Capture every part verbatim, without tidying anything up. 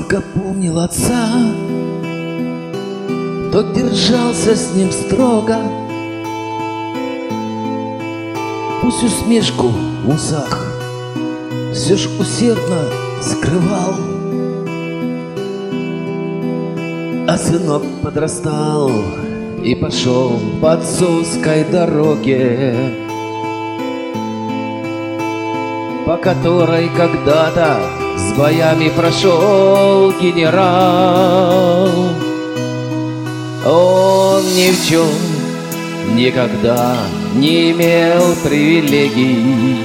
Сколько помнил отца, тот держался с ним строго, пусть усмешку в усах все ж усердно скрывал. А сынок подрастал и пошел по отцовской дороге, по которой когда-то с боями прошел генерал. Он ни в чем никогда не имел привилегий,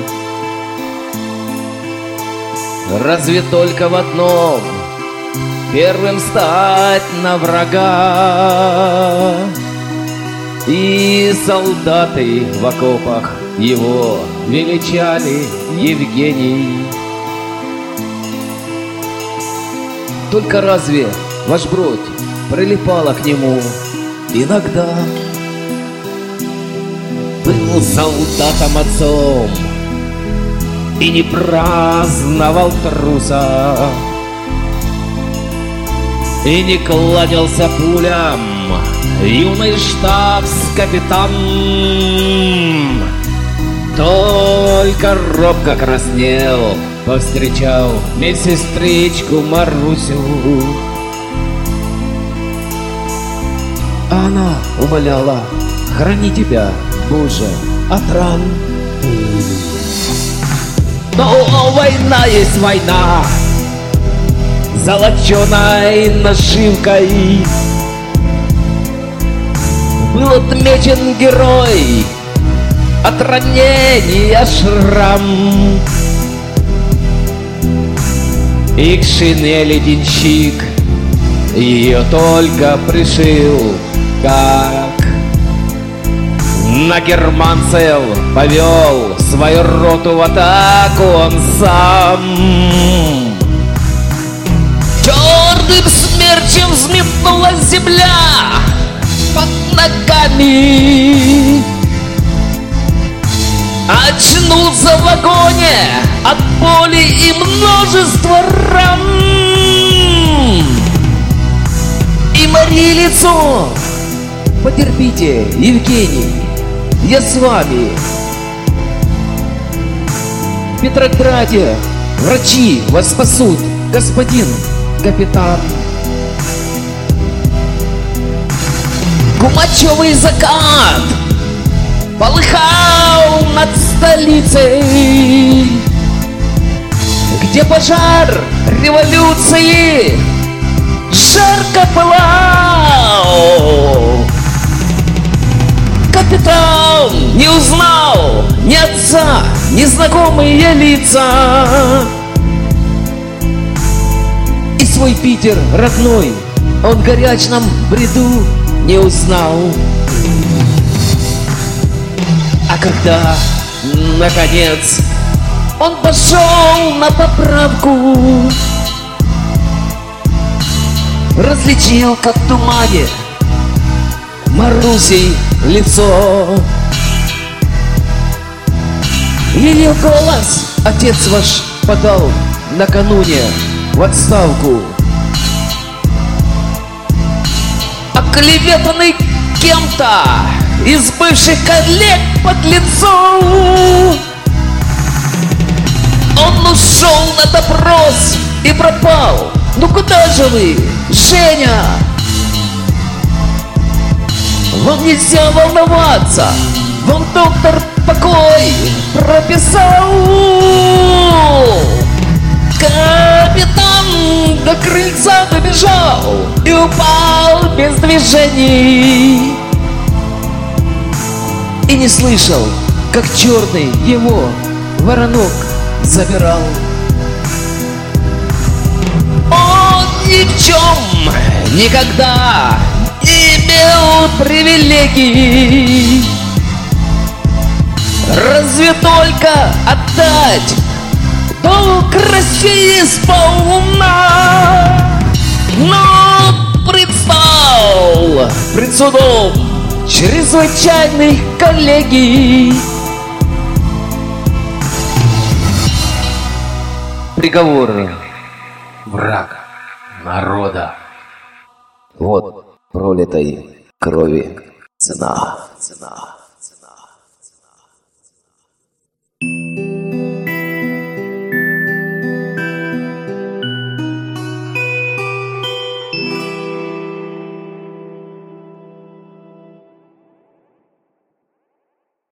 разве только в одном — первым стать на врага. И солдаты в окопах его величали Евгений. Только разве ваш бродь прилипала к нему иногда? Был солдатом отцом и не праздновал труса, и не кланялся пулям юный штабс-капитан. Только робко краснел, повстречал медсестричку Марусю. Она умоляла: храни тебя, Боже, от ран. Но война есть война, золоченой нашивкой был отмечен герой, от ранения шрам. И к шинели денщик ее только пришил, как на германцев повел свою роту в атаку он сам. Черным смерчем взметнулась земля под ногами. Очнулся в вагоне от боли и множества ран. И Марии лицо: потерпите, Евгений, я с вами. В Петрограде врачи вас спасут, господин капитан. Кумачевый закат полыхал над столицей, где пожар революции жарко пылал. Капитан не узнал ни отца, ни знакомые лица. И свой Питер родной он в горячном бреду не узнал. А когда, наконец, он пошел на поправку, различил, как в тумане, Марусей лицо. Ее голос отец ваш подал накануне в отставку, оклеветанный кем-то из бывших коллег под лицом. Он ушел на допрос и пропал. Ну куда же вы, Женя? Вам нельзя волноваться, вам доктор покой прописал. Капитан до крыльца добежал и упал без движений. И не слышал, как черный его воронок забирал. Он ни в чем никогда не имел привилегий, разве только отдать долг России сполна. Но предстал пред судом чрезвычайных коллегий. Приговор: враг народа. Вот пролитой крови цена, цена, цена.